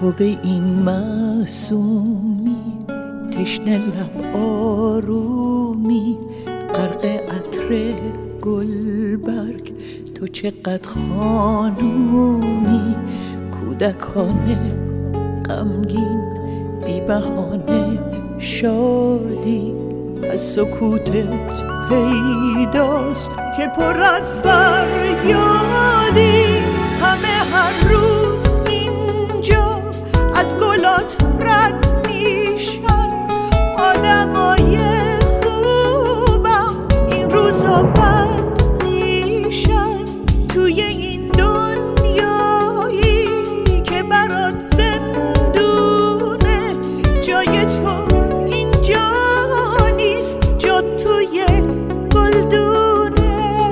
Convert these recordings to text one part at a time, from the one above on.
تو به این معصومی، تشنه لب آرومی، غرق عطر گلبرگ، تو چقدر خانومی. کودکانه غمگین، بی بهانه شادی، از سکوتت پیداست که پر از فریادی. همه هر روز اینجا از گلات رد میشن، آدمای خوبم این روزا بد میشن. توی این دنیایی که برات زندونه، جای تو اینجا نیست، جا توی گلدونه.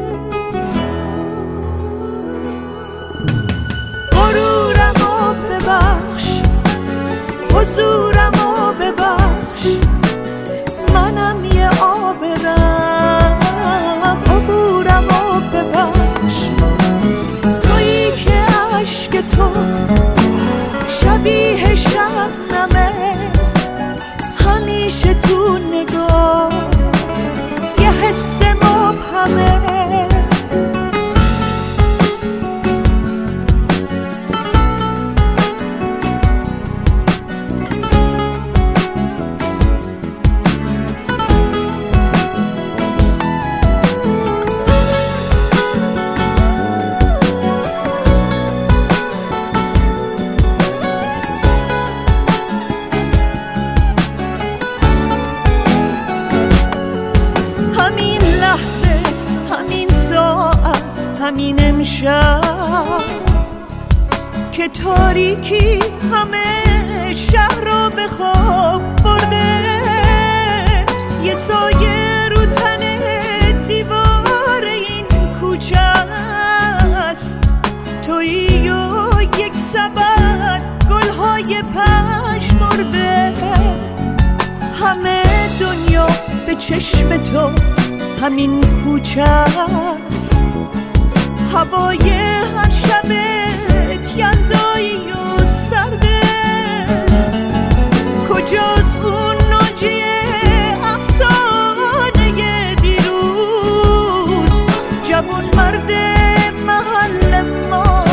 غرورمو ببخش، حضورمو ببخش، منم یه آبرم، عبورمو ببخش. تویی که عشق تو شبیه شبنمه، همیشه تو نگاه یه حس مبهمه. همین امشب که تاریکی همه شهر رو به خواب برده، یه سایه رو تن دیوار این کوچه است. تویی و یک سبد گلهای پژمرده، همه دنیا به چشم تو همین کوچه است. هوای هر شبت یلدایی و سرده، کجاست اون ناجی افسانه دیروز؟ جوون مرد محل ما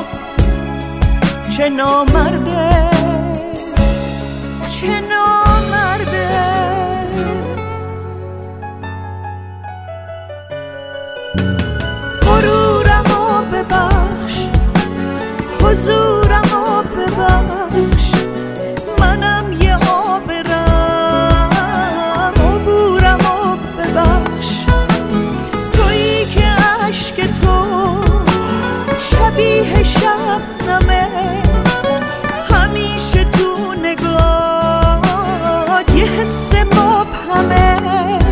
چه نامرده، چه نامرده. ببخش، حضورمو ببخش، منم یه آبرم، عبورمو ببخش. تویی که عشق تو شبیه شبنمه، همیشه تو نگاه یه حس مبهمه.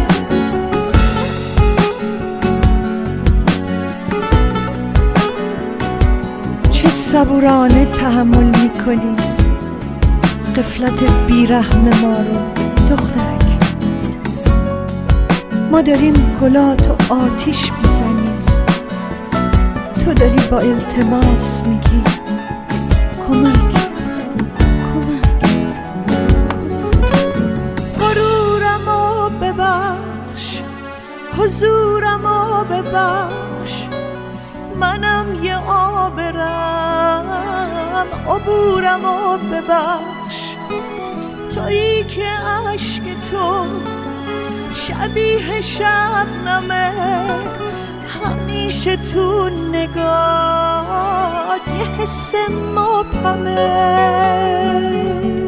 صبورانه تحمل میکنی غفلت بیرحم ما رو دخترک. ما داریم گلاتو آتیش میزنیم، تو داری با التماس میگی کمک کمک. غرورمو ببخش، حضورمو ببخش، منم یه آبرم، عبورمو ببخش. تویی که عشق تو شبیه شبنمه، همیشه تو نگاه یه حس مبهمه.